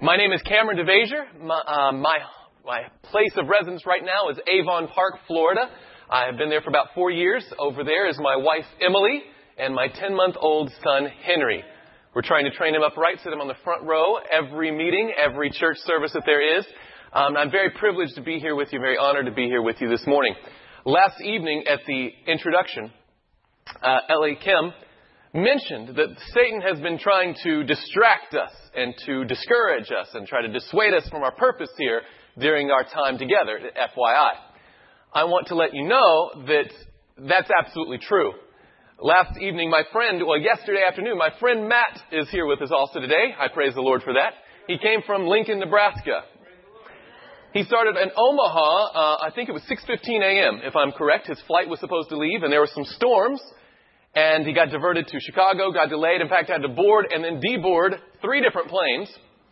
My name is Cameron DeVasier. My place of residence right now is Avon Park, Florida. I have been there for about 4 years. Over there is my wife, Emily, and my 10-month-old son, Henry. We're trying to train him up right, sit him on the front row every meeting, every church service that there is. I'm very privileged to be here with you, very honored to be here with you this morning. Last evening at the introduction, L.A. Kim mentioned that Satan has been trying to distract us and to discourage us and try to dissuade us from our purpose here during our time together, FYI. I want to let you know that that's absolutely true. Yesterday afternoon, my friend Matt is here with us also today. I praise the Lord for that. He came from Lincoln, Nebraska. He started in Omaha, I think it was 6:15 a.m., if I'm correct. His flight was supposed to leave, and there were some storms. And he got diverted to Chicago, got delayed. In fact, had to board and then deboard 3 different planes.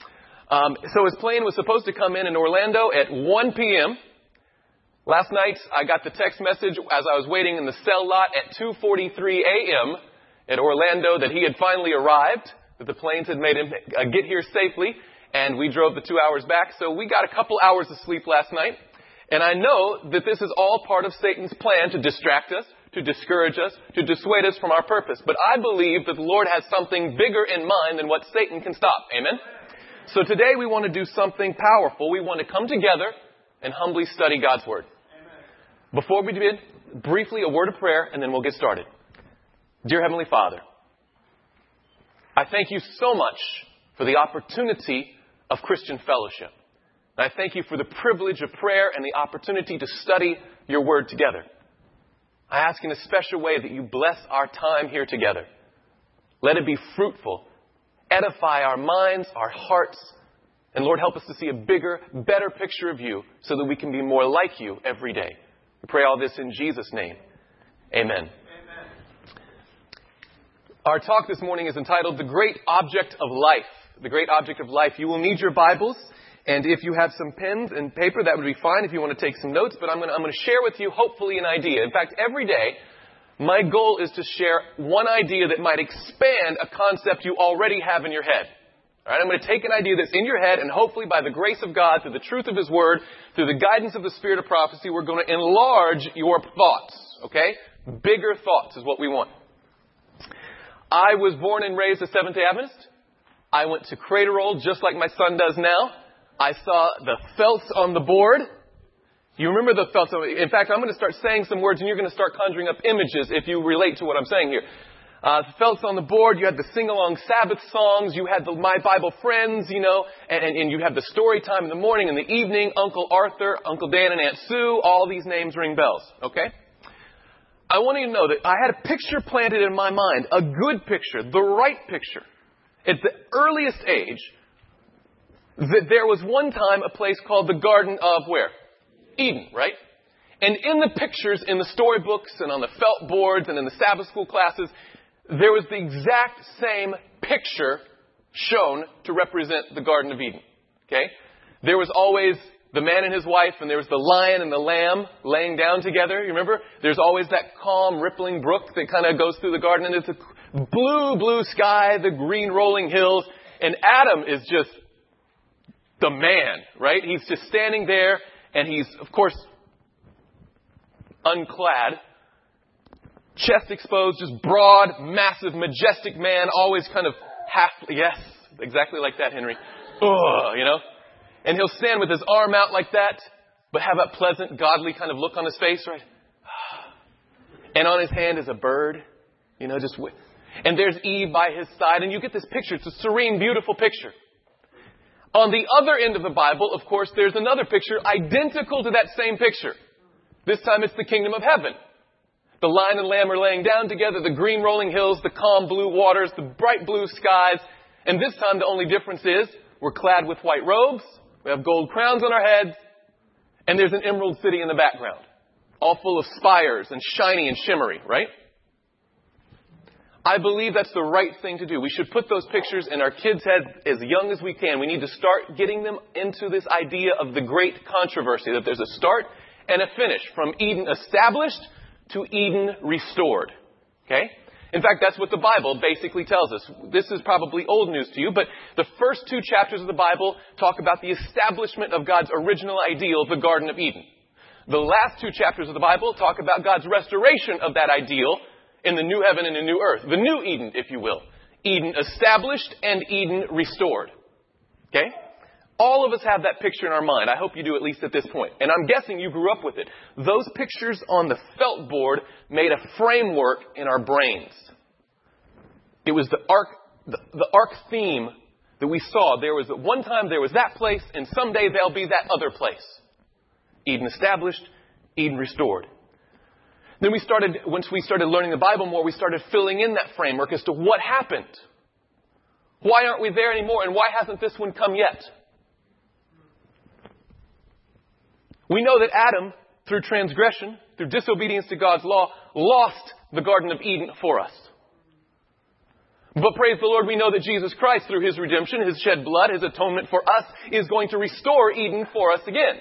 So his plane was supposed to come in Orlando at 1 p.m. Last night, I got the text message as I was waiting in the cell lot at 2:43 a.m. at Orlando that he had finally arrived, that the planes had made him get here safely, and we drove the 2 hours back. So we got a couple hours of sleep last night. And I know that this is all part of Satan's plan to distract us, to discourage us, to dissuade us from our purpose. But I believe that the Lord has something bigger in mind than what Satan can stop. Amen? So today we want to do something powerful. We want to come together and humbly study God's Word. Amen. Before we begin, briefly a word of prayer, and then we'll get started. Dear Heavenly Father, I thank you so much for the opportunity of Christian fellowship. And I thank you for the privilege of prayer and the opportunity to study your Word together. I ask in a special way that you bless our time here together. Let it be fruitful. Edify our minds, our hearts. And Lord, help us to see a bigger, better picture of you so that we can be more like you every day. We pray all this in Jesus' name. Amen. Amen. Our talk this morning is entitled, The Great Object of Life. The Great Object of Life. You will need your Bibles. And if you have some pens and paper, that would be fine if you want to take some notes. But I'm going to share with you, hopefully, an idea. In fact, every day, my goal is to share one idea that might expand a concept you already have in your head. All right, I'm going to take an idea that's in your head, and hopefully, by the grace of God, through the truth of His Word, through the guidance of the Spirit of prophecy, we're going to enlarge your thoughts. Okay? Bigger thoughts is what we want. I was born and raised a Seventh-day Adventist. I went to Crater Roll just like my son does now. I saw the felts on the board. You remember the felts? In fact, I'm going to start saying some words and you're going to start conjuring up images if you relate to what I'm saying here. The felts on the board, you had the sing-along Sabbath songs, you had the My Bible Friends, and you had the story time in the morning and the evening, Uncle Arthur, Uncle Dan, and Aunt Sue. All these names ring bells, okay? I want you to know that I had a picture planted in my mind, a good picture, the right picture. At the earliest age, that there was one time a place called the Garden of where? Eden, right? And in the pictures, in the storybooks and on the felt boards and in the Sabbath school classes, there was the exact same picture shown to represent the Garden of Eden. Okay? There was always the man and his wife, and there was the lion and the lamb laying down together. You remember? There's always that calm, rippling brook that kind of goes through the garden, and it's a blue sky, the green rolling hills, and Adam is just the man, right? He's just standing there, and he's, of course, unclad, chest exposed, just broad, massive, majestic man, always kind of yes, exactly like that, Henry. And he'll stand with his arm out like that, but have a pleasant, godly kind of look on his face, right? And on his hand is a bird, and there's Eve by his side, and you get this picture. It's a serene, beautiful picture. On the other end of the Bible, of course, there's another picture identical to that same picture. This time it's the kingdom of heaven. The lion and lamb are laying down together, the green rolling hills, the calm blue waters, the bright blue skies. And this time the only difference is we're clad with white robes, we have gold crowns on our heads, and there's an emerald city in the background, all full of spires and shiny and shimmery, right? I believe that's the right thing to do. We should put those pictures in our kids' heads as young as we can. We need to start getting them into this idea of the great controversy, that there's a start and a finish, from Eden established to Eden restored. Okay? In fact, that's what the Bible basically tells us. This is probably old news to you, but the first 2 chapters of the Bible talk about the establishment of God's original ideal, the Garden of Eden. The last 2 chapters of the Bible talk about God's restoration of that ideal in the new heaven and the new earth. The new Eden, if you will. Eden established and Eden restored. Okay? All of us have that picture in our mind. I hope you do, at least at this point. And I'm guessing you grew up with it. Those pictures on the felt board made a framework in our brains. It was the arc theme that we saw. There was, at one time there was that place, and someday there'll be that other place. Eden established, Eden restored. Then once we started learning the Bible more, we started filling in that framework as to what happened. Why aren't we there anymore, and why hasn't this one come yet? We know that Adam, through transgression, through disobedience to God's law, lost the Garden of Eden for us. But praise the Lord, we know that Jesus Christ, through His redemption, His shed blood, His atonement for us, is going to restore Eden for us again.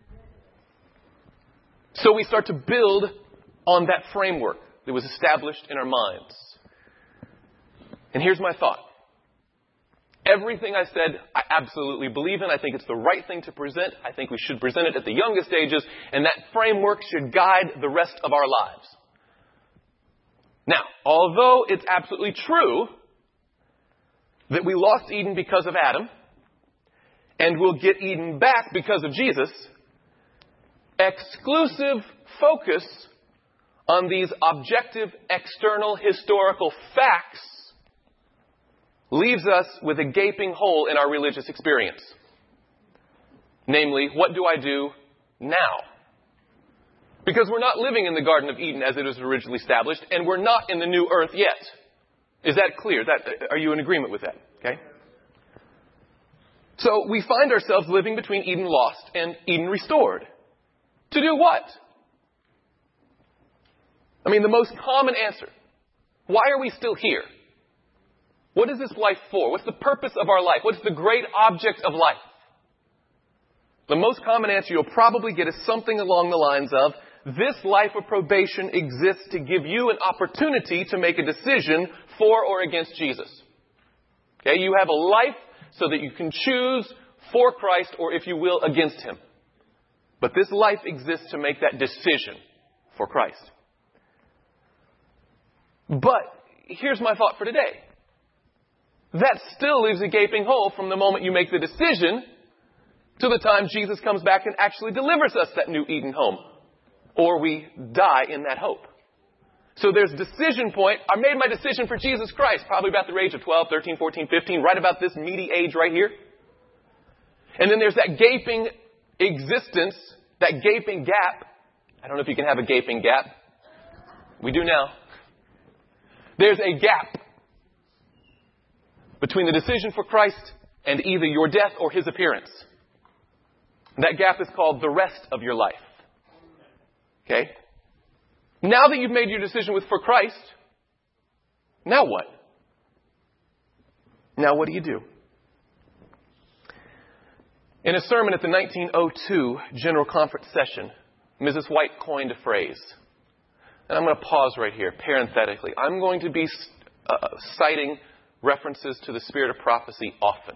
So we start to build on that framework that was established in our minds. And here's my thought. Everything I said, I absolutely believe in. I think it's the right thing to present. I think we should present it at the youngest ages, and that framework should guide the rest of our lives. Now, although it's absolutely true that we lost Eden because of Adam, and we'll get Eden back because of Jesus, exclusive focus on these objective, external, historical facts leaves us with a gaping hole in our religious experience. Namely, what do I do now? Because we're not living in the Garden of Eden as it was originally established, and we're not in the new earth yet. Is that clear? Are you in agreement with that? Okay. So we find ourselves living between Eden lost and Eden restored. To do what? I mean, the most common answer. Why are we still here? What is this life for? What's the purpose of our life? What's the great object of life? The most common answer you'll probably get is something along the lines of, this life of probation exists to give you an opportunity to make a decision for or against Jesus. Okay, you have a life so that you can choose for Christ or, if you will, against Him. But this life exists to make that decision for Christ. But here's my thought for today. That still leaves a gaping hole from the moment you make the decision to the time Jesus comes back and actually delivers us that new Eden home. Or we die in that hope. So there's decision point. I made my decision for Jesus Christ, probably about the age of 12, 13, 14, 15, right about this meaty age right here. And then there's that gaping existence, that gaping gap. I don't know if you can have a gaping gap. We do now. There's a gap between the decision for Christ and either your death or His appearance. That gap is called the rest of your life. Okay? Now that you've made your decision for Christ, now what? Now what do you do? In a sermon at the 1902 General Conference session, Mrs. White coined a phrase. And I'm going to pause right here, parenthetically. I'm going to be citing references to the spirit of prophecy often.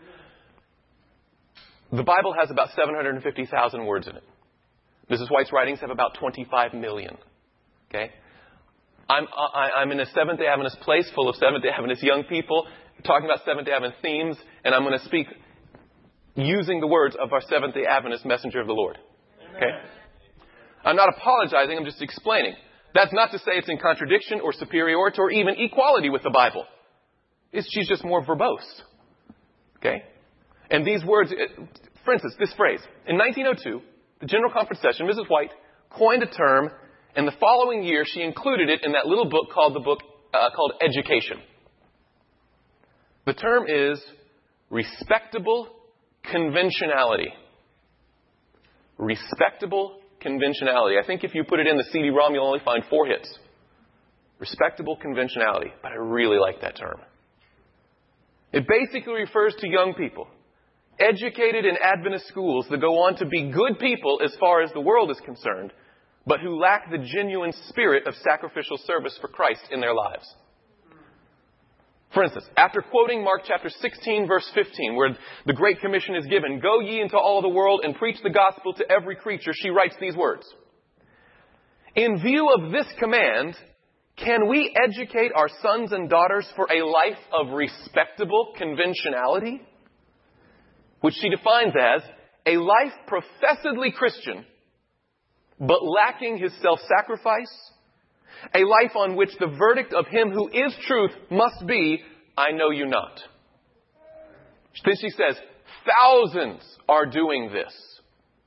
The Bible has about 750,000 words in it. Mrs. White's writings have about 25 million. Okay? I'm in a Seventh-day Adventist place full of Seventh-day Adventist young people talking about Seventh-day Adventist themes, and I'm going to speak using the words of our Seventh-day Adventist messenger of the Lord. Okay? I'm not apologizing, I'm just explaining. That's not to say it's in contradiction or superiority or even equality with the Bible. She's just more verbose. Okay? And these words, for instance, this phrase. In 1902, the General Conference session, Mrs. White coined a term, and the following year she included it in that little book called Education. The term is respectable conventionality. Respectable conventionality. I think if you put it in the CD-ROM, you'll only find 4 hits. Respectable conventionality. But I really like that term. It basically refers to young people, educated in Adventist schools that go on to be good people as far as the world is concerned, but who lack the genuine spirit of sacrificial service for Christ in their lives. For instance, after quoting Mark chapter 16, verse 15, where the Great Commission is given, "Go ye into all the world and preach the gospel to every creature," she writes these words. "In view of this command, can we educate our sons and daughters for a life of respectable conventionality?" Which she defines as a life professedly Christian, but lacking his self-sacrifice, a life on which the verdict of him who is truth must be, "I know you not." Then she says, thousands are doing this.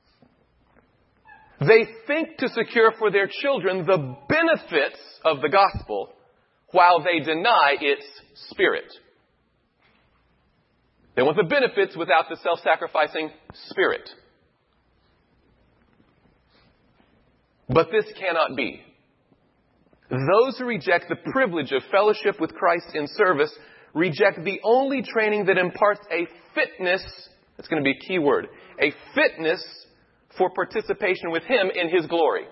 They think to secure for their children the benefits of the gospel while they deny its spirit. They want the benefits without the self-sacrificing spirit. But this cannot be. Those who reject the privilege of fellowship with Christ in service reject the only training that imparts a fitness, that's going to be a key word, a fitness for participation with Him in His glory.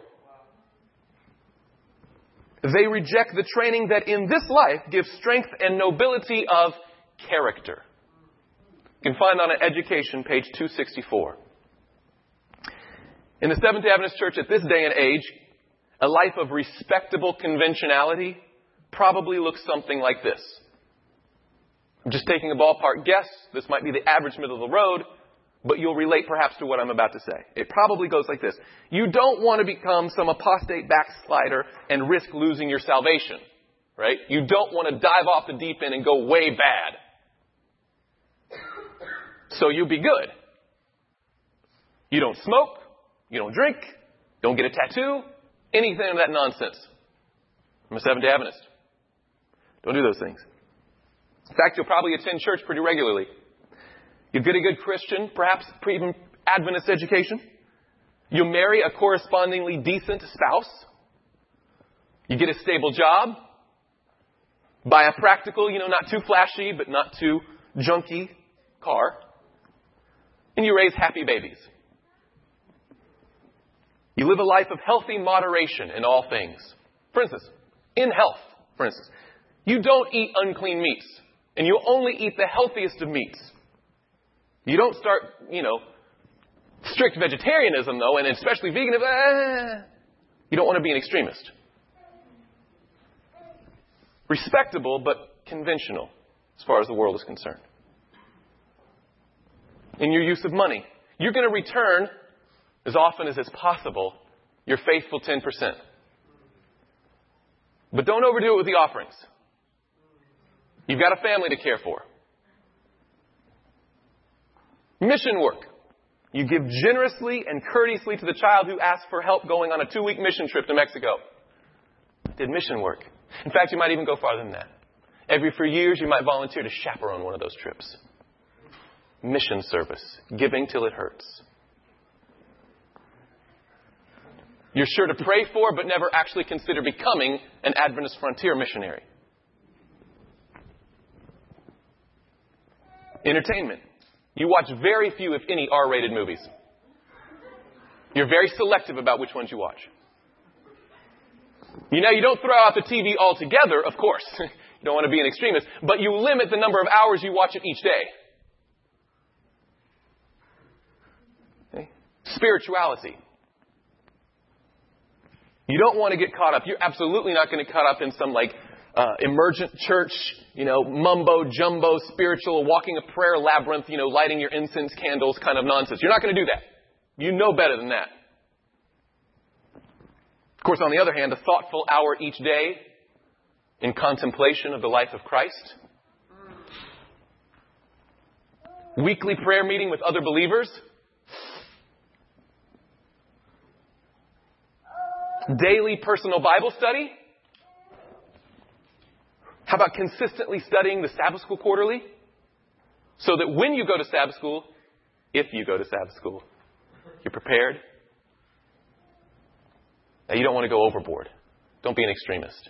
They reject the training that in this life gives strength and nobility of character. You can find on Education, page 264. In the Seventh-day Adventist Church at this day and age, a life of respectable conventionality probably looks something like this. I'm just taking a ballpark guess. This might be the average middle of the road, but you'll relate perhaps to what I'm about to say. It probably goes like this. You don't want to become some apostate backslider and risk losing your salvation, right? You don't want to dive off the deep end and go way bad. So you be good. You don't smoke. You don't drink. Don't get a tattoo. Anything of that nonsense. I'm a Seventh-day Adventist. Don't do those things. In fact, you'll probably attend church pretty regularly. You'll get a good Christian, perhaps even Adventist education. You'll marry a correspondingly decent spouse. You get a stable job. Buy a practical, not too flashy, but not too junky car. And you raise happy babies. You live a life of healthy moderation in all things. For instance, in health, you don't eat unclean meats. And you only eat the healthiest of meats. You don't start, strict vegetarianism, though, and especially veganism. You don't want to be an extremist. Respectable, but conventional, as far as the world is concerned. In your use of money, you're going to return, as often as it's possible, your faithful 10%. But don't overdo it with the offerings. You've got a family to care for. Mission work. You give generously and courteously to the child who asks for help going on a 2-week mission trip to Mexico. Did mission work. In fact, you might even go farther than that. Every few years, you might volunteer to chaperone one of those trips. Mission service. Giving till it hurts. You're sure to pray for, but never actually consider becoming an Adventist frontier missionary. Entertainment. You watch very few, if any, R-rated movies. You're very selective about which ones you watch. You don't throw out the TV altogether, of course. You don't want to be an extremist. But you limit the number of hours you watch it each day. Okay? Spirituality. You don't want to get caught up. You're absolutely not going to get caught up in some emergent church, mumbo jumbo spiritual, walking a prayer labyrinth, lighting your incense candles kind of nonsense. You're not going to do that. You know better than that. Of course, on the other hand, a thoughtful hour each day in contemplation of the life of Christ. Weekly prayer meeting with other believers. Daily personal Bible study. How about consistently studying the Sabbath school quarterly? So that when you go to Sabbath school, if you go to Sabbath school, you're prepared. Now, you don't want to go overboard. Don't be an extremist.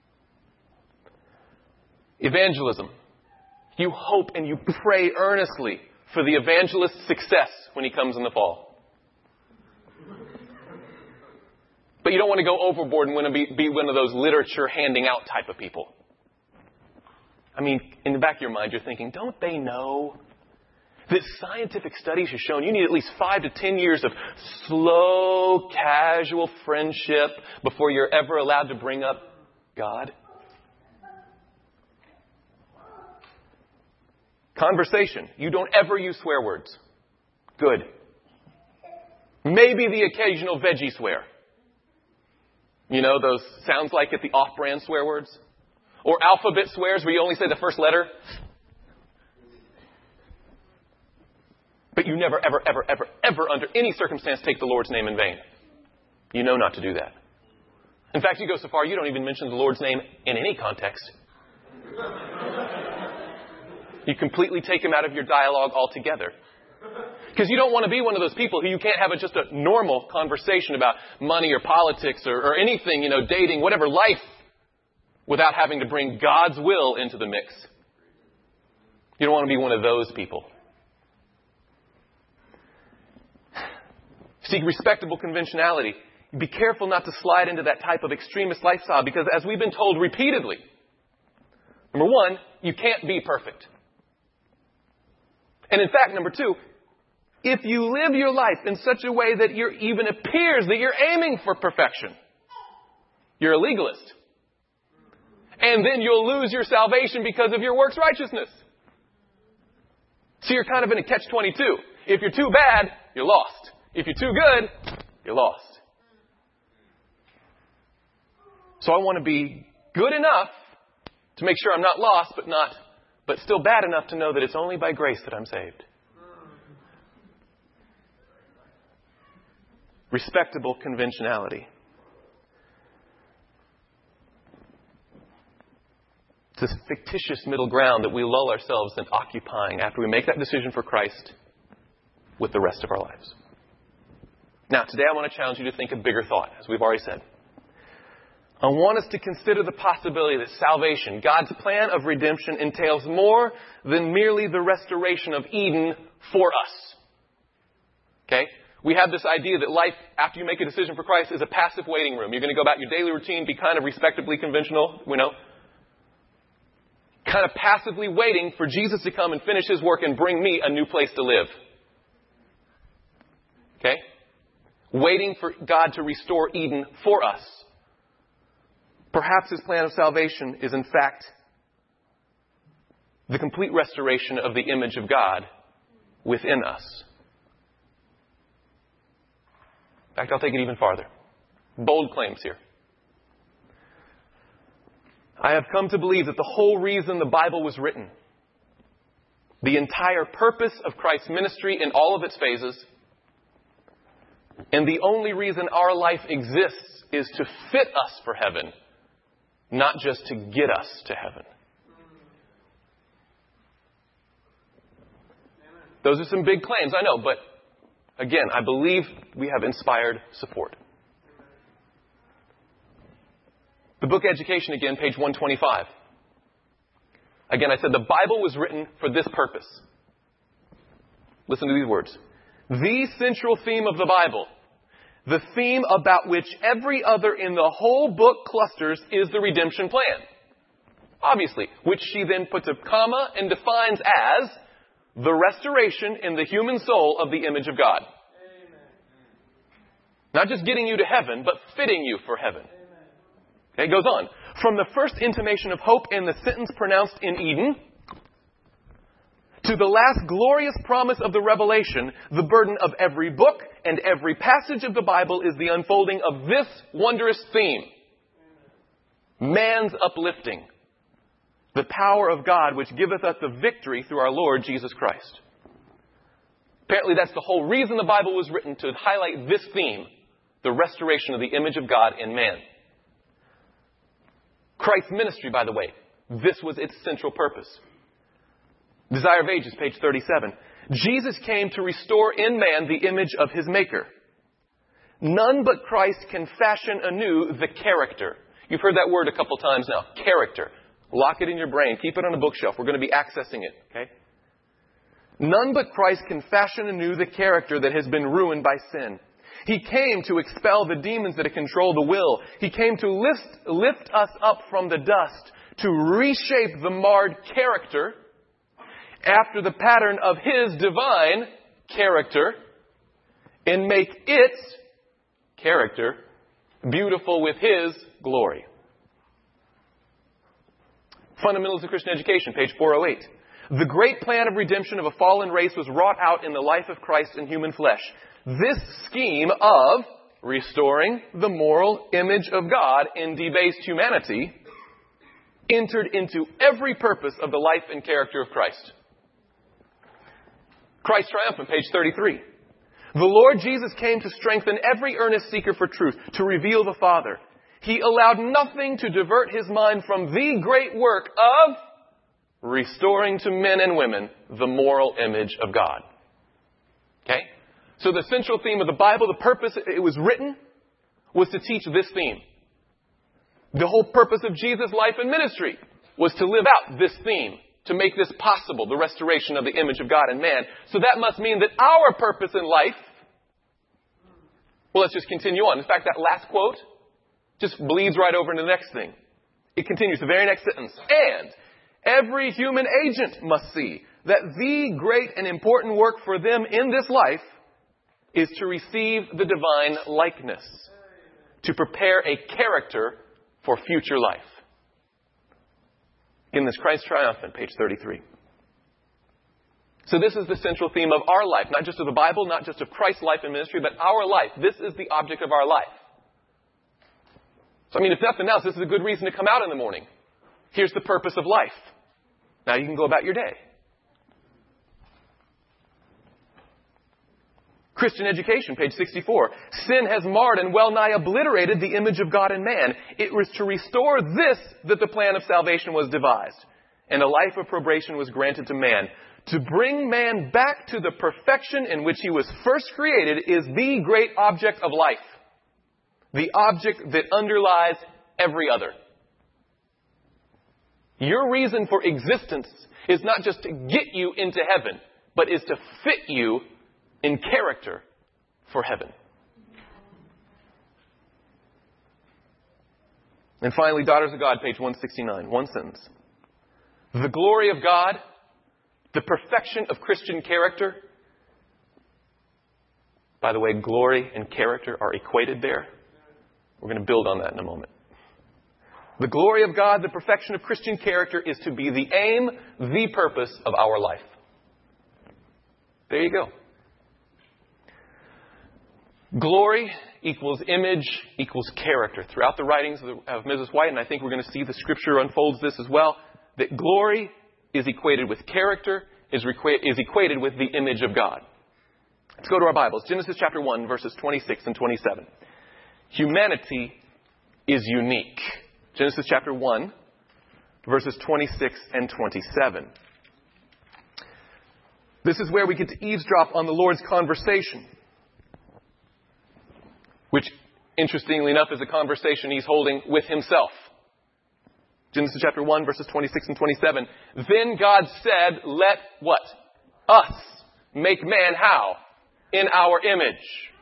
Evangelism. You hope and you pray earnestly for the evangelist's success when he comes in the fall. But you don't want to go overboard and want to be one of those literature handing out type of people. I mean, in the back of your mind, you're thinking, don't they know that scientific studies have shown you need at least 5 to 10 years of slow, casual friendship before you're ever allowed to bring up God? Conversation. You don't ever use swear words. Good. Maybe the occasional veggie swear. You know, those sounds like it, the off-brand swear words. Or alphabet swears where you only say the first letter. But you never, ever, ever, ever, ever, under any circumstance, take the Lord's name in vain. You know not to do that. In fact, you go so far, you don't even mention the Lord's name in any context. You completely take him out of your dialogue altogether. Because you don't want to be one of those people who you can't have just a normal conversation about money or politics or anything, dating, whatever, life, without having to bring God's will into the mix. You don't want to be one of those people. Seek respectable conventionality. Be careful not to slide into that type of extremist lifestyle because, as we've been told repeatedly, number one, you can't be perfect. And in fact, number two, if you live your life in such a way that it even appears that you're aiming for perfection, you're a legalist. And then you'll lose your salvation because of your works righteousness. So you're kind of in a catch-22. If you're too bad, you're lost. If you're too good, you're lost. So I want to be good enough to make sure I'm not lost, but still bad enough to know that it's only by grace that I'm saved. Respectable conventionality. It's this fictitious middle ground that we lull ourselves in occupying after we make that decision for Christ with the rest of our lives. Now, today I want to challenge you to think a bigger thought, as we've already said. I want us to consider the possibility that salvation, God's plan of redemption, entails more than merely the restoration of Eden for us. Okay? We have this idea that life, after you make a decision for Christ, is a passive waiting room. You're going to go about your daily routine, be kind of respectably conventional, kind of passively waiting for Jesus to come and finish his work and bring me a new place to live. Okay? Waiting for God to restore Eden for us. Perhaps his plan of salvation is, in fact, the complete restoration of the image of God within us. In fact, I'll take it even farther. Bold claims here. I have come to believe that the whole reason the Bible was written, the entire purpose of Christ's ministry in all of its phases, and the only reason our life exists is to fit us for heaven, not just to get us to heaven. Those are some big claims, I know, but again, I believe we have inspired support. The book Education, again, page 125. Again, I said the Bible was written for this purpose. Listen to these words. The central theme of the Bible, the theme about which every other in the whole book clusters, is the redemption plan. Obviously, which she then puts a comma and defines as the restoration in the human soul of the image of God. Amen. Not just getting you to heaven, but fitting you for heaven. Okay, it goes on. From the first intimation of hope in the sentence pronounced in Eden, to the last glorious promise of the Revelation, the burden of every book and every passage of the Bible is the unfolding of this wondrous theme. Man's uplifting. The power of God which giveth us the victory through our Lord Jesus Christ. Apparently that's the whole reason the Bible was written, to highlight this theme, the restoration of the image of God in man. Christ's ministry, by the way, this was its central purpose. Desire of Ages, page 37. Jesus came to restore in man the image of his Maker. None but Christ can fashion anew the character. You've heard that word a couple times now. Character. Lock it in your brain. Keep it on a bookshelf. We're going to be accessing it. Okay? None but Christ can fashion anew the character that has been ruined by sin. He came to expel the demons that control the will. He came to lift us up from the dust, to reshape the marred character after the pattern of His divine character and make its character beautiful with His glory. Fundamentals of Christian Education, page 408. The great plan of redemption of a fallen race was wrought out in the life of Christ in human flesh. This scheme of restoring the moral image of God in debased humanity entered into every purpose of the life and character of Christ. Christ Triumphant, page 33. The Lord Jesus came to strengthen every earnest seeker for truth, to reveal the Father. He allowed nothing to divert His mind from the great work of restoring to men and women the moral image of God. Okay? So the central theme of the Bible, the purpose it was written, was to teach this theme. The whole purpose of Jesus' life and ministry was to live out this theme, to make this possible, the restoration of the image of God in man. So that must mean that our purpose in life, well, let's just continue on. In fact, that last quote just bleeds right over into the next thing. It continues, the very next sentence. And every human agent must see that the great and important work for them in this life is to receive the divine likeness, to prepare a character for future life. In this Christ Triumphant, page 33. So this is the central theme of our life, not just of the Bible, not just of Christ's life and ministry, but our life. This is the object of our life. So, if nothing else, this is a good reason to come out in the morning. Here's the purpose of life. Now you can go about your day. Christian Education, page 64. Sin has marred and well nigh obliterated the image of God in man. It was to restore this that the plan of salvation was devised, and a life of probation was granted to man. To bring man back to the perfection in which he was first created is the great object of life. The object that underlies every other. Your reason for existence is not just to get you into heaven, but is to fit you in character for heaven. And finally, Daughters of God, page 169. One sentence. The glory of God, the perfection of Christian character. By the way, glory and character are equated there. We're going to build on that in a moment. The glory of God, the perfection of Christian character is to be the aim, the purpose of our life. There you go. Glory equals image equals character. Throughout the writings of Mrs. White, and I think we're going to see the Scripture unfolds this as well, that glory is equated with character, is equated with the image of God. Let's go to our Bibles. Genesis chapter 1, verses 26 and 27. Humanity is unique. Genesis chapter 1, verses 26 and 27. This is where we get to eavesdrop on the Lord's conversation, which, interestingly enough, is a conversation He's holding with Himself. Genesis chapter 1, verses 26 and 27. Then God said, let what? Us make man how? In our image.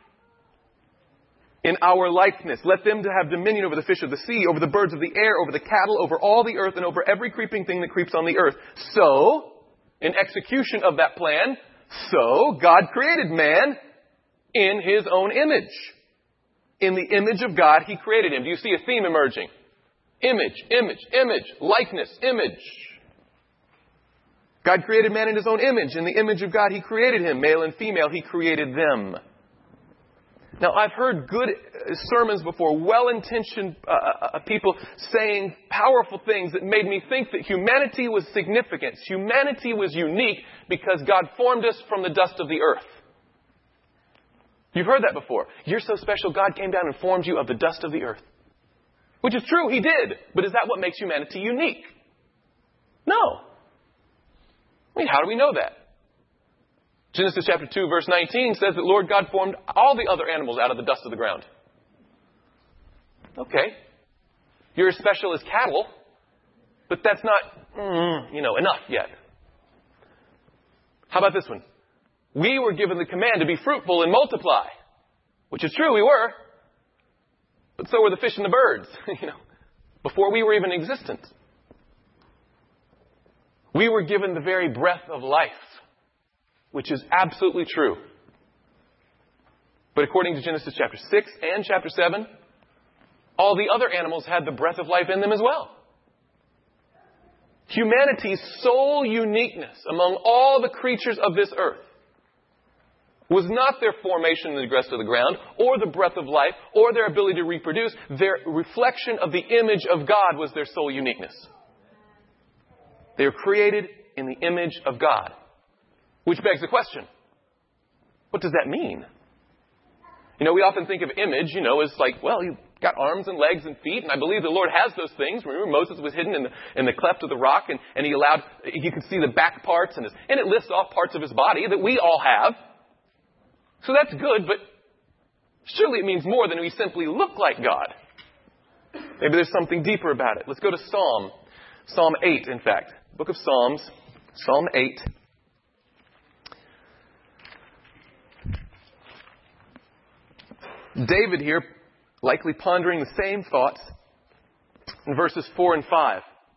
In our likeness. Let them to have dominion over the fish of the sea, over the birds of the air, over the cattle, over all the earth, and over every creeping thing that creeps on the earth. So, in execution of that plan, God created man in His own image. In the image of God, He created him. Do you see a theme emerging? Image, image, image, likeness, image. God created man in His own image. In the image of God, He created him. Male and female, He created them. Now, I've heard good sermons before, well-intentioned people saying powerful things that made me think that humanity was significant. Humanity was unique because God formed us from the dust of the earth. You've heard that before. You're so special, God came down and formed you of the dust of the earth. Which is true, He did. But is that what makes humanity unique? No. How do we know that? Genesis chapter 2, verse 19 says that Lord God formed all the other animals out of the dust of the ground. Okay. You're as special as cattle, but that's not, enough yet. How about this one? We were given the command to be fruitful and multiply. Which is true, we were. But so were the fish and the birds, before we were even existent. We were given the very breath of life, which is absolutely true. But according to Genesis chapter 6 and chapter 7, all the other animals had the breath of life in them as well. Humanity's sole uniqueness among all the creatures of this earth was not their formation in the rest of the ground, or the breath of life, or their ability to reproduce. Their reflection of the image of God was their sole uniqueness. They were created in the image of God. Which begs the question, what does that mean? We often think of image, as like, well, you've got arms and legs and feet, and I believe the Lord has those things. Remember, Moses was hidden in the cleft of the rock, and you could see the back parts, and it lists off parts of his body that we all have. So that's good, but surely it means more than we simply look like God. Maybe there's something deeper about it. Let's go to Psalm 8, in fact. Book of Psalms, Psalm 8. David here, likely pondering the same thoughts in verses 4 and 5.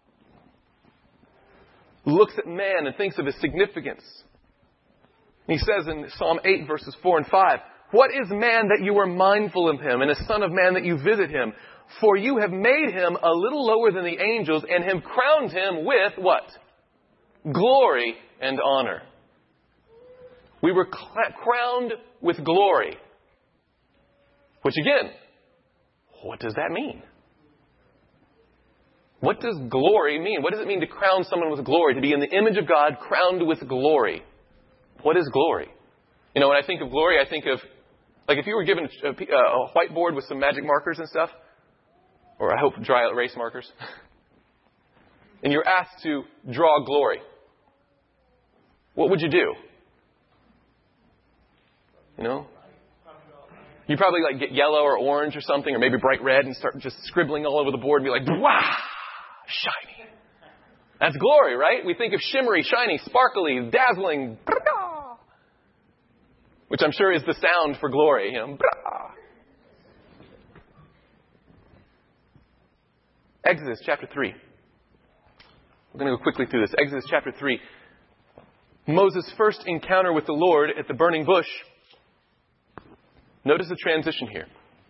Looks at man and thinks of his significance. He says in Psalm 8, verses 4 and 5, "What is man that you are mindful of him, and a son of man that you visit him? For you have made him a little lower than the angels, and have crowned him with" what? "Glory and honor." We were crowned with glory. Which again, what does that mean? What does glory mean? What does it mean to crown someone with glory? To be in the image of God, crowned with glory. What is glory? When I think of glory, I think of, like if you were given a whiteboard with some magic markers and stuff, or I hope dry erase markers, and you're asked to draw glory, what would you do? You probably get yellow or orange or something, or maybe bright red, and start just scribbling all over the board and be like, wow, shiny. That's glory, right? We think of shimmery, shiny, sparkly, dazzling, which I'm sure is the sound for glory. Exodus chapter 3. We're going to go quickly through this. Exodus chapter 3. Moses' first encounter with the Lord at the burning bush. Notice the transition here.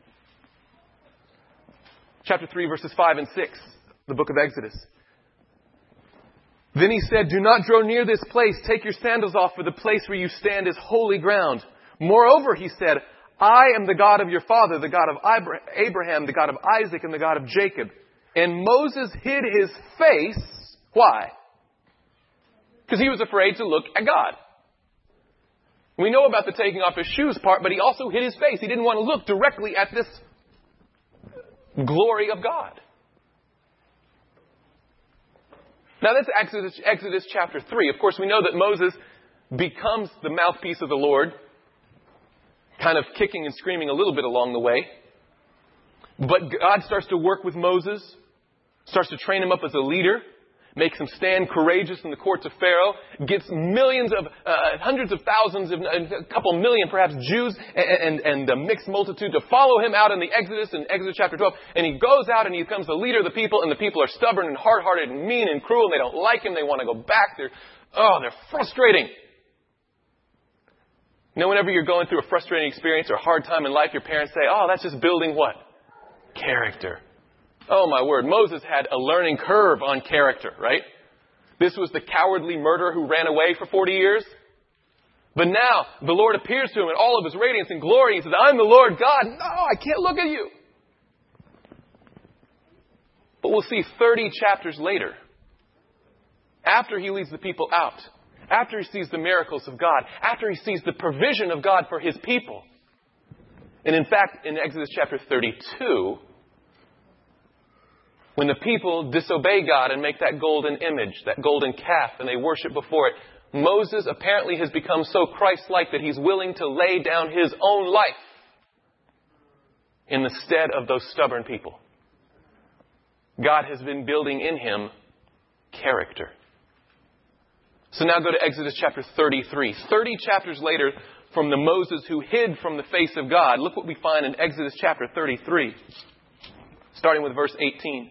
Chapter 3, verses 5 and 6, the book of Exodus. "Then he said, 'Do not draw near this place. Take your sandals off, for the place where you stand is holy ground. Moreover,' he said, 'I am the God of your father, the God of Abraham, the God of Isaac, and the God of Jacob.' And Moses hid his face." Why? Because he was afraid to look at God. We know about the taking off his shoes part, but he also hid his face. He didn't want to look directly at this glory of God. Now that's Exodus chapter 3. Of course, we know that Moses becomes the mouthpiece of the Lord, kind of kicking and screaming a little bit along the way. But God starts to work with Moses, starts to train him up as a leader, makes him stand courageous in the courts of Pharaoh, gets millions of, hundreds of thousands, a couple million perhaps Jews and a mixed multitude to follow him out in the Exodus, in Exodus chapter 12. And he goes out and he becomes the leader of the people, and the people are stubborn and hard-hearted and mean and cruel, and they don't like him, they want to go back, they're frustrating. Whenever you're going through a frustrating experience or a hard time in life, your parents say, "Oh, that's just building what? Character." Oh my word, Moses had a learning curve on character, right? This was the cowardly murderer who ran away for 40 years. But now the Lord appears to him in all of his radiance and glory. He says, "I'm the Lord God." No, I can't look at you. But we'll see 30 chapters later, after he leads the people out, after he sees the miracles of God, after he sees the provision of God for his people. And in fact, in Exodus chapter 32, when the people disobey God and make that golden image, that golden calf, and they worship before it, Moses apparently has become so Christ-like that he's willing to lay down his own life in the stead of those stubborn people. God has been building in him character. So now go to Exodus chapter 33. 30 chapters later, from the Moses who hid from the face of God. Look what we find in Exodus chapter 33, starting with verse 18.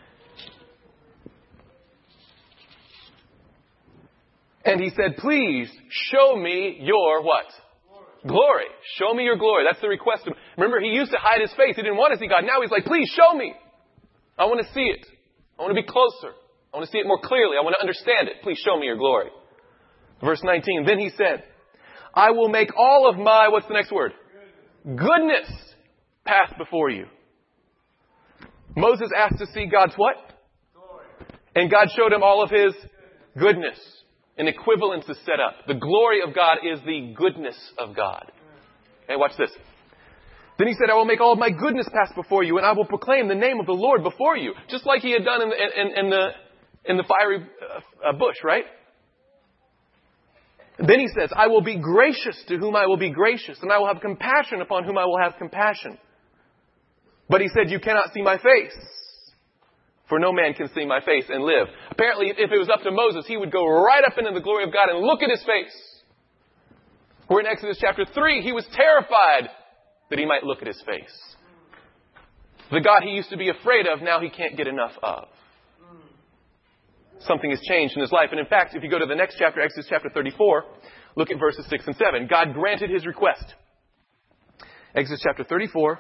And he said, please show me your what? Glory. Show me your glory. That's the request. Remember, he used to hide his face. He didn't want to see God. Now he's like, please show me. I want to see it. I want to be closer. I want to see it more clearly. I want to understand it. Please show me your glory. Verse 19. Then he said, I will make all of my, what's the next word? Goodness pass before you. Moses asked to see God's what? Glory. And God showed him all of his goodness. An equivalence is set up. The glory of God is the goodness of God. Okay, watch this. Then he said, I will make all of my goodness pass before you, and I will proclaim the name of the Lord before you. Just like he had done in the fiery bush, right? Then he says, I will be gracious to whom I will be gracious, and I will have compassion upon whom I will have compassion. But he said, you cannot see my face, for no man can see my face and live. Apparently, if it was up to Moses, he would go right up into the glory of God and look at his face. Where in Exodus chapter 3, he was terrified that he might look at his face. The God he used to be afraid of, now he can't get enough of. Something has changed in his life. And in fact, if you go to the next chapter, Exodus chapter 34, look at verses 6 and 7. God granted his request. Exodus chapter 34.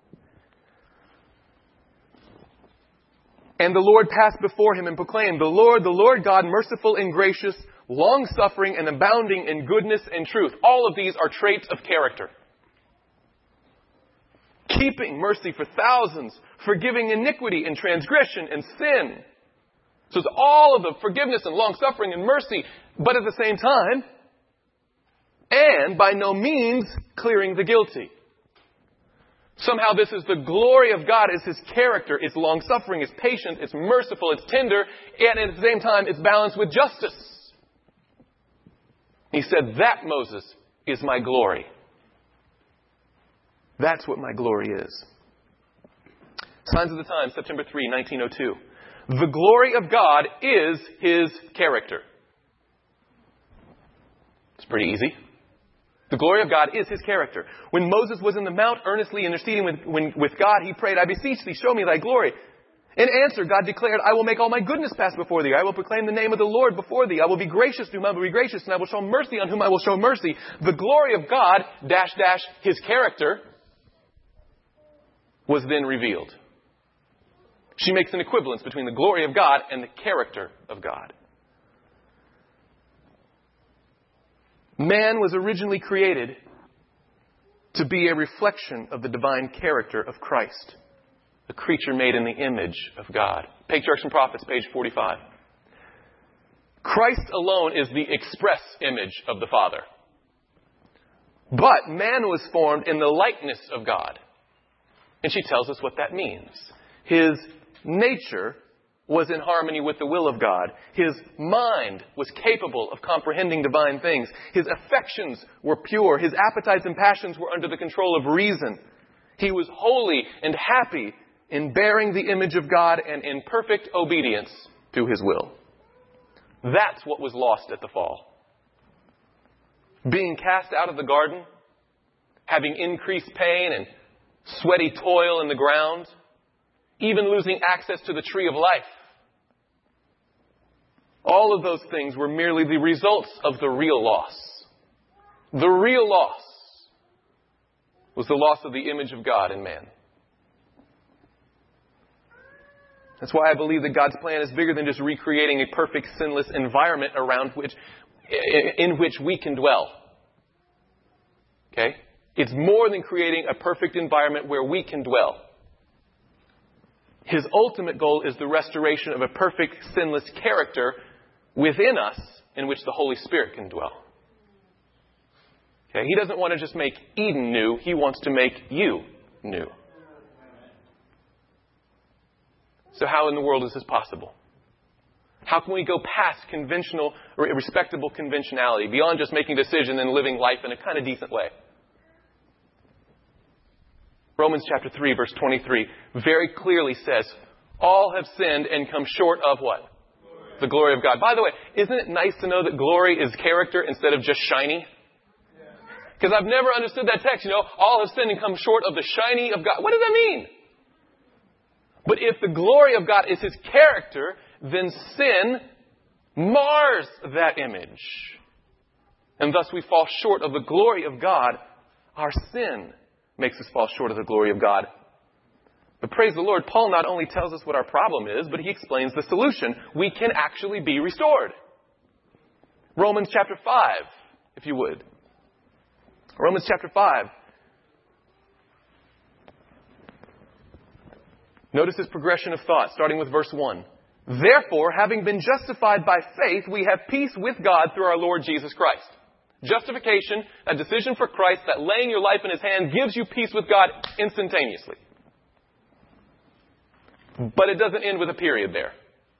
And the Lord passed before him and proclaimed, the Lord God, merciful and gracious, long-suffering and abounding in goodness and truth. All of these are traits of character. Keeping mercy for thousands, forgiving iniquity and transgression and sin. So it's all of the forgiveness and long-suffering and mercy, but at the same time, and by no means clearing the guilty. Somehow this is the glory of God, is his character. It's long-suffering, it's patient, it's merciful, it's tender, and at the same time it's balanced with justice. He said, that, Moses, is my glory. That's what my glory is. Signs of the Times, September 3, 1902. The glory of God is his character. It's pretty easy. The glory of God is his character. When Moses was in the mount earnestly interceding with God, he prayed, I beseech thee, show me thy glory. In answer, God declared, I will make all my goodness pass before thee. I will proclaim the name of the Lord before thee. I will be gracious to whom I will be gracious, and I will show mercy on whom I will show mercy. The glory of God, his character, was then revealed. She makes an equivalence between the glory of God and the character of God. Man was originally created to be a reflection of the divine character of Christ, a creature made in the image of God. Patriarchs and Prophets, page 45. Christ alone is the express image of the Father. But man was formed in the likeness of God. And she tells us what that means. His nature was in harmony with the will of God. His mind was capable of comprehending divine things. His affections were pure. His appetites and passions were under the control of reason. He was holy and happy in bearing the image of God and in perfect obedience to his will. That's what was lost at the fall. Being cast out of the garden, having increased pain and sweaty toil in the ground, even losing access to the tree of life. All of those things were merely the results of the real loss. The real loss was the loss of the image of God in man. That's why I believe that God's plan is bigger than just recreating a perfect, sinless environment in which we can dwell. Okay? It's more than creating a perfect environment where we can dwell. His ultimate goal is the restoration of a perfect, sinless character within us in which the Holy Spirit can dwell. Okay? He doesn't want to just make Eden new. He wants to make you new. So how in the world is this possible? How can we go past conventional or respectable conventionality, beyond just making a decision and living life in a kind of decent way? Romans chapter 3, verse 23 very clearly says, all have sinned and come short of what? Glory. The glory of God. By the way, isn't it nice to know that glory is character instead of just shiny? Because I've never understood that text. All have sinned and come short of the shining of God. What does that mean? But if the glory of God is His character, then sin mars that image. And thus we fall short of the glory of God. Our sin makes us fall short of the glory of God. But praise the Lord, Paul not only tells us what our problem is, but he explains the solution. We can actually be restored. Romans chapter 5, if you would. Romans chapter 5. Notice this progression of thought, starting with verse 1. Therefore, having been justified by faith, we have peace with God through our Lord Jesus Christ. Justification, a decision for Christ, that laying your life in His hand gives you peace with God instantaneously. But it doesn't end with a period there.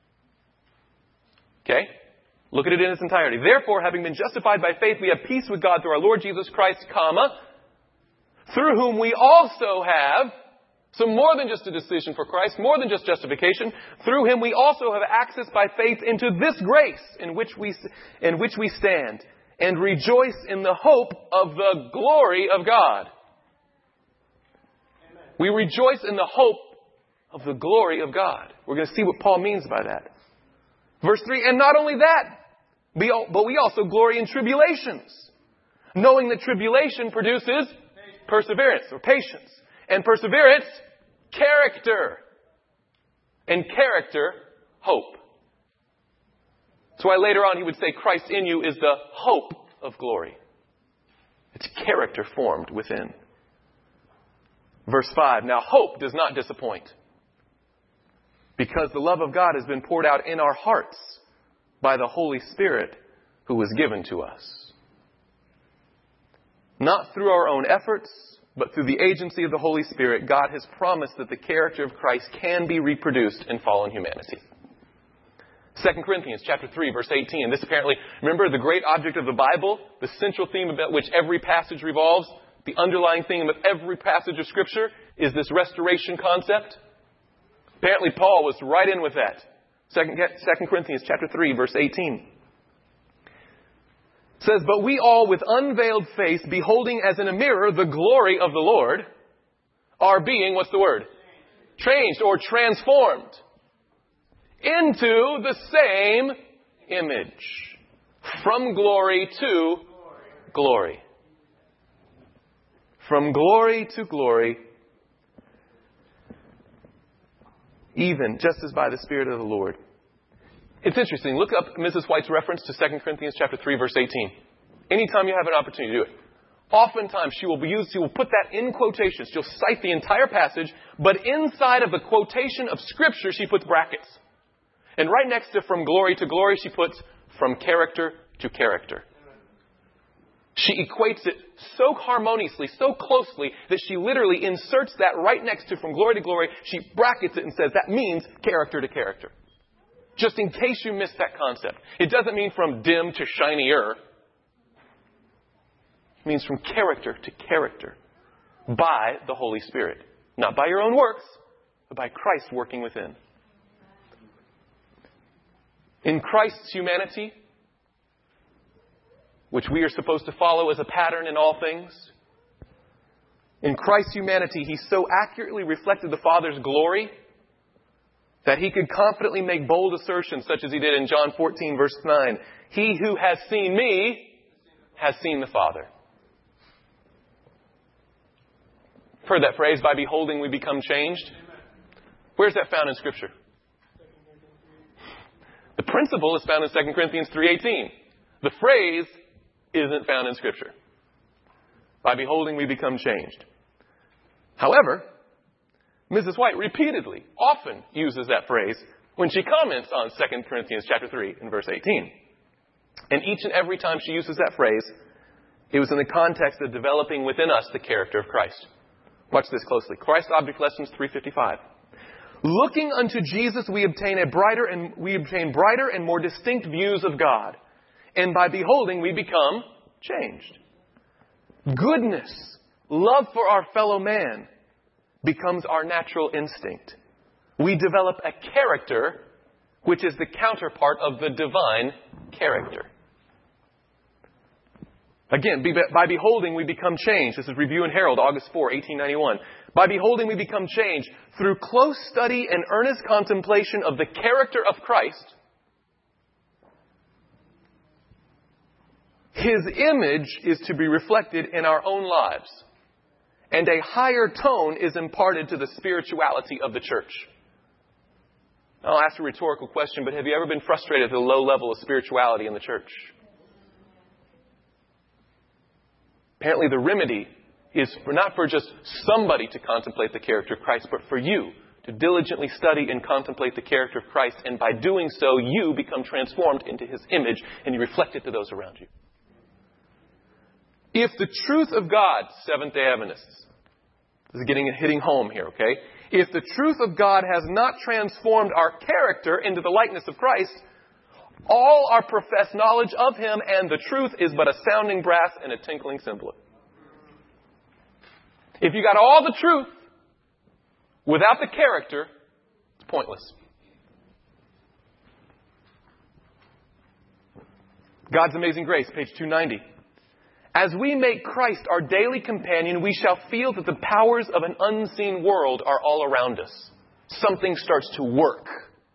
Okay? Look at it in its entirety. Therefore, having been justified by faith, we have peace with God through our Lord Jesus Christ, through whom we also have, so more than just a decision for Christ, more than just justification, through Him we also have access by faith into this grace in which we stand, and rejoice in the hope of the glory of God. Amen. We rejoice in the hope of the glory of God. We're going to see what Paul means by that. Verse 3, and not only that, but we also glory in tribulations, knowing that tribulation produces perseverance or patience. And perseverance, character. And character, hope. That's why later on he would say Christ in you is the hope of glory. It's character formed within. Verse 5, now hope does not disappoint, because the love of God has been poured out in our hearts by the Holy Spirit who was given to us. Not through our own efforts, but through the agency of the Holy Spirit, God has promised that the character of Christ can be reproduced in fallen humanity. 2 Corinthians chapter 3, verse 18. And this apparently, remember the great object of the Bible, the central theme about which every passage revolves, the underlying theme of every passage of Scripture is this restoration concept. Apparently Paul was right in with that. 2 Corinthians chapter 3, verse 18. It says, but we all with unveiled face, beholding as in a mirror the glory of the Lord, are being, what's the word? Changed or transformed into the same image. From glory to glory. From glory to glory. Even just as by the Spirit of the Lord. It's interesting. Look up Mrs. White's reference to 2 Corinthians chapter 3, verse 18. Anytime you have an opportunity to do it. Oftentimes she will put that in quotations. She'll cite the entire passage, but inside of the quotation of Scripture, she puts brackets. And right next to from glory to glory, she puts from character to character. She equates it so harmoniously, so closely, that she literally inserts that right next to from glory to glory. She brackets it and says that means character to character. Just in case you missed that concept. It doesn't mean from dim to shinier. It means from character to character. By the Holy Spirit. Not by your own works, but by Christ working within. In Christ's humanity, which we are supposed to follow as a pattern in all things. In Christ's humanity, He so accurately reflected the Father's glory that He could confidently make bold assertions such as He did in John 14, verse 9. He who has seen me has seen the Father. Heard that phrase, by beholding we become changed? Where's that found in Scripture? The principle is found in 2 Corinthians 3:18. The phrase isn't found in Scripture. By beholding we become changed. However, Mrs. White repeatedly, often uses that phrase when she comments on 2 Corinthians chapter 3 and verse 18. And each and every time she uses that phrase, it was in the context of developing within us the character of Christ. Watch this closely. Christ Object Lessons 355. Looking unto Jesus, we obtain brighter and more distinct views of God. And by beholding, we become changed. Goodness, love for our fellow man becomes our natural instinct. We develop a character which is the counterpart of the divine character. Again, by beholding, we become changed. This is Review and Herald, August 4, 1891. By beholding, we become changed through close study and earnest contemplation of the character of Christ. His image is to be reflected in our own lives. And a higher tone is imparted to the spirituality of the church. I'll ask a rhetorical question, but have you ever been frustrated at the low level of spirituality in the church? Apparently the remedy is not for just somebody to contemplate the character of Christ, but for you to diligently study and contemplate the character of Christ. And by doing so, you become transformed into His image and you reflect it to those around you. If the truth of God, Seventh-day Adventists, this is hitting home here, okay? If the truth of God has not transformed our character into the likeness of Christ, all our professed knowledge of Him and the truth is but a sounding brass and a tinkling cymbal. If you got all the truth without the character, it's pointless. God's Amazing Grace, page 290. As we make Christ our daily companion, we shall feel that the powers of an unseen world are all around us. Something starts to work.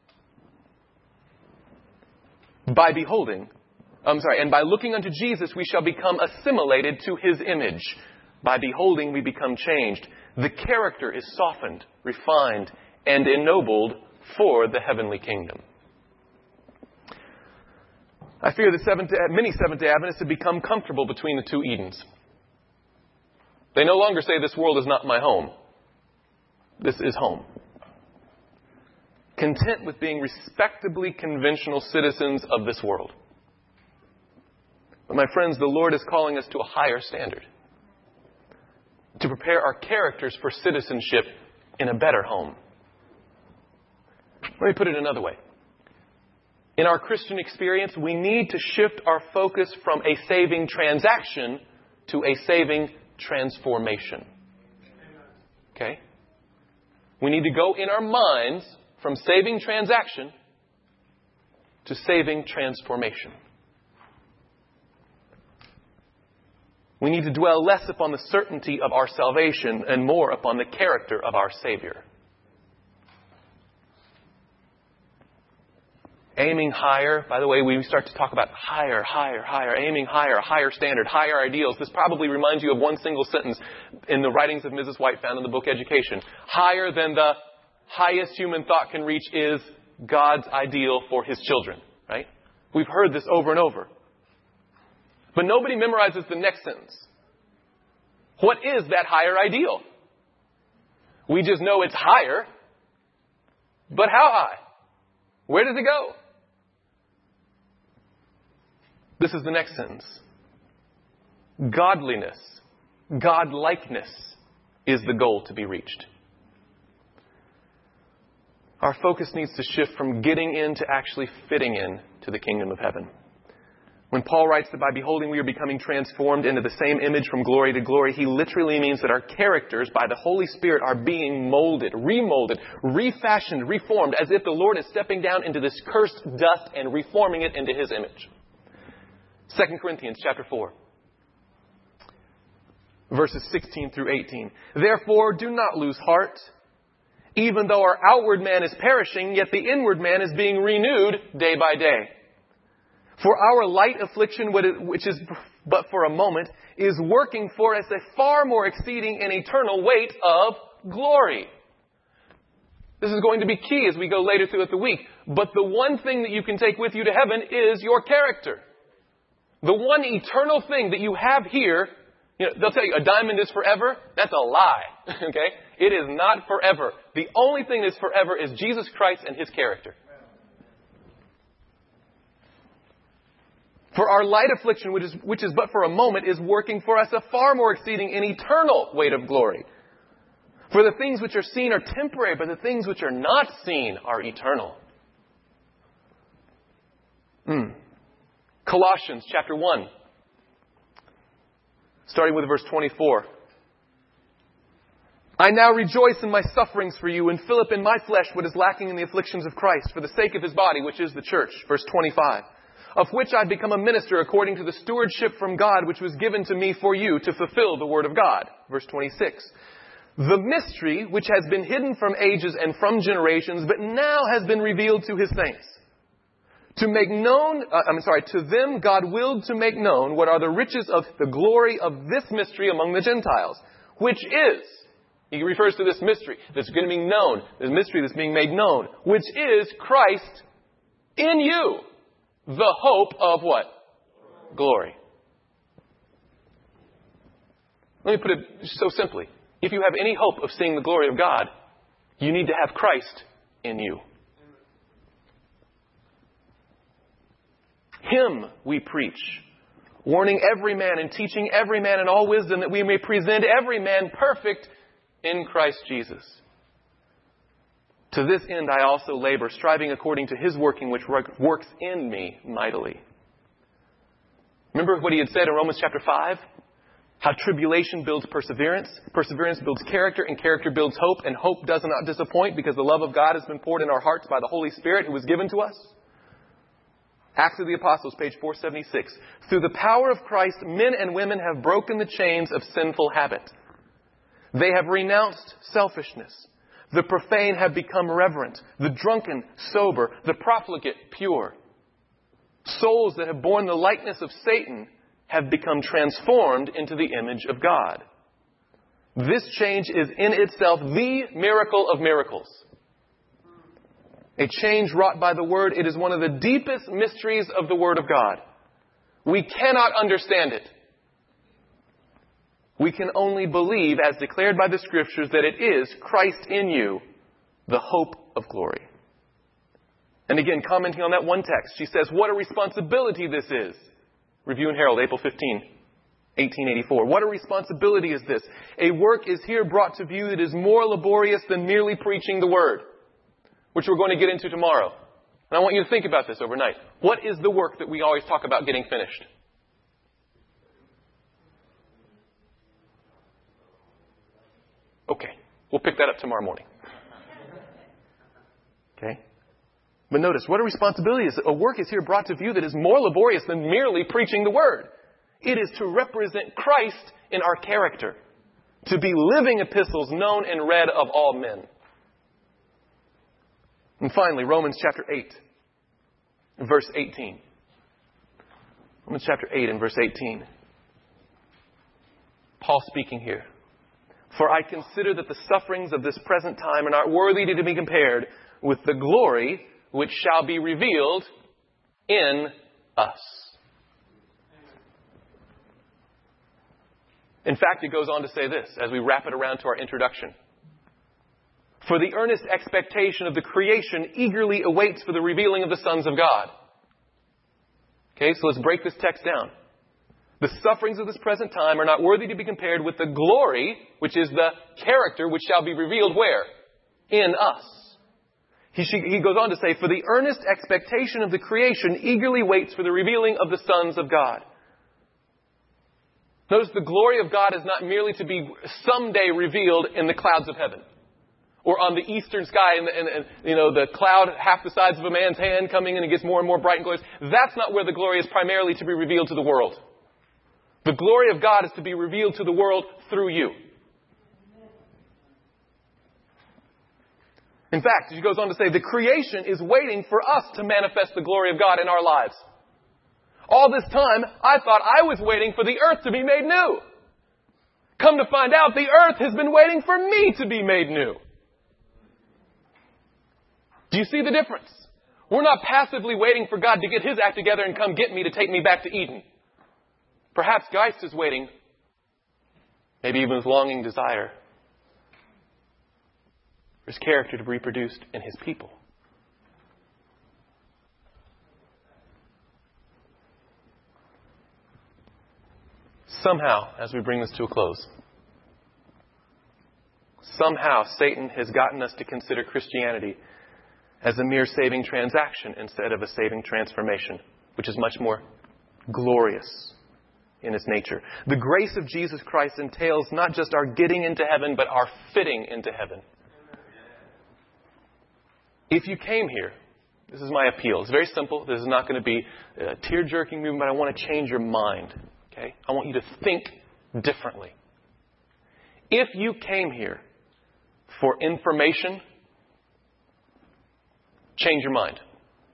And by looking unto Jesus, we shall become assimilated to His image. By beholding, we become changed. The character is softened, refined, and ennobled for the heavenly kingdom. I fear that many Seventh-day Adventists have become comfortable between the two Edens. They no longer say, this world is not my home. This is home. Content with being respectably conventional citizens of this world. But my friends, the Lord is calling us to a higher standard. To prepare our characters for citizenship in a better home. Let me put it another way. In our Christian experience, we need to shift our focus from a saving transaction to a saving transformation. Okay? We need to go in our minds from saving transaction to saving transformation. We need to dwell less upon the certainty of our salvation and more upon the character of our Savior. Aiming higher, by the way, we start to talk about higher, aiming higher, a higher standard, higher ideals. This probably reminds you of one single sentence in the writings of Mrs. White found in the book Education. Higher than the highest human thought can reach is God's ideal for His children, right? We've heard this over and over. But nobody memorizes the next sentence. What is that higher ideal? We just know it's higher, but how high? Where does it go? This is the next sentence. Godliness, godlikeness is the goal to be reached. Our focus needs to shift from getting in to actually fitting in to the kingdom of heaven. When Paul writes that by beholding we are becoming transformed into the same image from glory to glory, he literally means that our characters by the Holy Spirit are being molded, remolded, refashioned, reformed, as if the Lord is stepping down into this cursed dust and reforming it into His image. 2 Corinthians chapter 4, verses 16 through 18. Therefore, do not lose heart. Even though our outward man is perishing, yet the inward man is being renewed day by day. For our light affliction, which is but for a moment, is working for us a far more exceeding and eternal weight of glory. This is going to be key as we go later throughout the week. But the one thing that you can take with you to heaven is your character. The one eternal thing that you have here, they'll tell you a diamond is forever. That's a lie. Okay? It is not forever. The only thing that's forever is Jesus Christ and His character. For our light affliction, which is but for a moment, is working for us a far more exceeding and eternal weight of glory. For the things which are seen are temporary, but the things which are not seen are eternal. Colossians chapter 1, starting with verse 24. I now rejoice in my sufferings for you and fill up in my flesh what is lacking in the afflictions of Christ for the sake of His body, which is the church. Verse 25. of which I've become a minister according to the stewardship from God which was given to me for you to fulfill the word of God. Verse 26. The mystery which has been hidden from ages and from generations, but now has been revealed to his saints. To make known, to them God willed to make known what are the riches of the glory of this mystery among the Gentiles, which is, he refers to this mystery that's going to be known, the mystery that's being made known, which is Christ in you, the hope of what? Glory. Let me put it so simply. If you have any hope of seeing the glory of God, you need to have Christ in you. Him we preach, warning every man and teaching every man in all wisdom, that we may present every man perfect in Christ Jesus. To this end I also labor, striving according to his working, which works in me mightily. Remember what he had said in Romans chapter 5? How tribulation builds perseverance, perseverance builds character, and character builds hope, and hope does not disappoint because the love of God has been poured in our hearts by the Holy Spirit who was given to us. Acts of the Apostles, page 476. Through the power of Christ, men and women have broken the chains of sinful habit. They have renounced selfishness. The profane have become reverent. The drunken, sober. The profligate, pure. Souls that have borne the likeness of Satan have become transformed into the image of God. This change is in itself the miracle of miracles. A change wrought by the Word. It is one of the deepest mysteries of the Word of God. We cannot understand it. We can only believe, as declared by the Scriptures, that it is Christ in you, the hope of glory. And again, commenting on that one text, she says, what a responsibility this is. Review and Herald, April 15, 1884. What a responsibility is this? A work is here brought to view that is more laborious than merely preaching the Word, which we're going to get into tomorrow. And I want you to think about this overnight. What is the work that we always talk about getting finished? Okay, we'll pick that up tomorrow morning. Okay? But notice, what a responsibility is. A work is here brought to view that is more laborious than merely preaching the Word. It is to represent Christ in our character. To be living epistles known and read of all men. And finally, Romans chapter 8, verse 18. Romans chapter 8 and verse 18. Paul speaking here. For I consider that the sufferings of this present time are not worthy to be compared with the glory which shall be revealed in us. In fact, it goes on to say this as we wrap it around to our introduction. For the earnest expectation of the creation eagerly awaits for the revealing of the sons of God. Okay, so let's break this text down. The sufferings of this present time are not worthy to be compared with the glory, which is the character which shall be revealed where? In us. He goes on to say, for the earnest expectation of the creation eagerly waits for the revealing of the sons of God. Notice the glory of God is not merely to be someday revealed in the clouds of heaven. Or on the eastern sky, and the cloud half the size of a man's hand coming in and gets more and more bright and glorious. That's not where the glory is primarily to be revealed to the world. The glory of God is to be revealed to the world through you. In fact, he goes on to say, the creation is waiting for us to manifest the glory of God in our lives. All this time, I thought I was waiting for the earth to be made new. Come to find out, the earth has been waiting for me to be made new. Do you see the difference? We're not passively waiting for God to get his act together and come get me to take me back to Eden. Perhaps Geist is waiting, maybe even with longing desire, for his character to be reproduced in his people. Somehow, as we bring this to a close, somehow Satan has gotten us to consider Christianity as a mere saving transaction instead of a saving transformation, which is much more glorious in its nature. The grace of Jesus Christ entails not just our getting into heaven, but our fitting into heaven. If you came here This is my appeal. It's very simple. This is not going to be a tear-jerking movement, but I want to change your mind. Okay? I want you to think differently. If you came here for information, change your mind.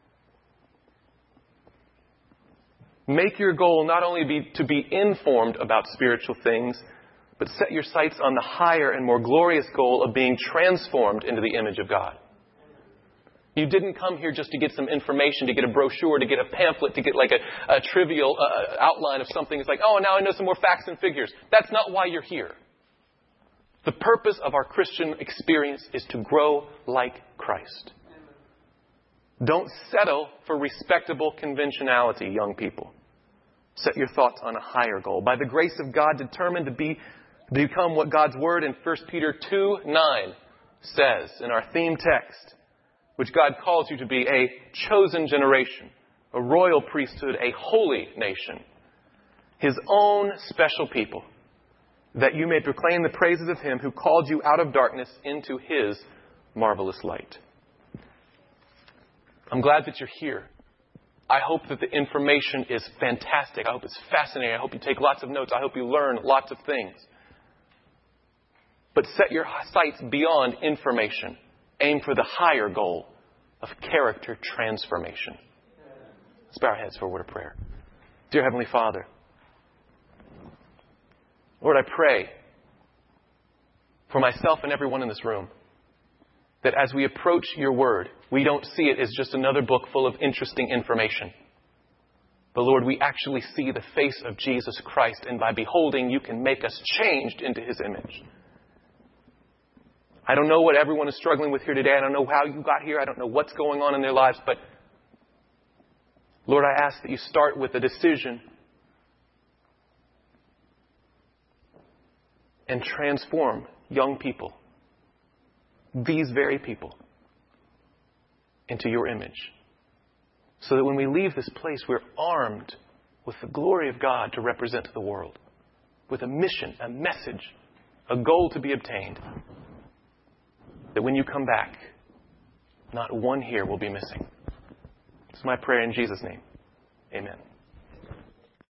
Make your goal not only to be informed about spiritual things, but set your sights on the higher and more glorious goal of being transformed into the image of God. You didn't come here just to get some information, to get a brochure, to get a pamphlet, to get like a trivial outline of something. It's like, oh, now I know some more facts and figures. That's not why you're here. The purpose of our Christian experience is to grow like Christ. Don't settle for respectable conventionality, young people. Set your thoughts on a higher goal. By the grace of God, determined to become what God's Word in 1 Peter 2:9 says in our theme text, which God calls you to be a chosen generation, a royal priesthood, a holy nation, His own special people, that you may proclaim the praises of Him who called you out of darkness into His marvelous light. I'm glad that you're here. I hope that the information is fantastic. I hope it's fascinating. I hope you take lots of notes. I hope you learn lots of things. But set your sights beyond information. Aim for the higher goal of character transformation. Let's bow our heads for a word of prayer. Dear Heavenly Father, Lord, I pray for myself and everyone in this room that as we approach your word, we don't see it as just another book full of interesting information. But Lord, we actually see the face of Jesus Christ, and by beholding, you can make us changed into His image. I don't know what everyone is struggling with here today. I don't know how you got here. I don't know what's going on in their lives. But Lord, I ask that you start with a decision and transform young people, these very people, into your image. So that when we leave this place, we're armed with the glory of God to represent to the world. With a mission, a message, a goal to be obtained. That when you come back, not one here will be missing. This is my prayer in Jesus' name. Amen.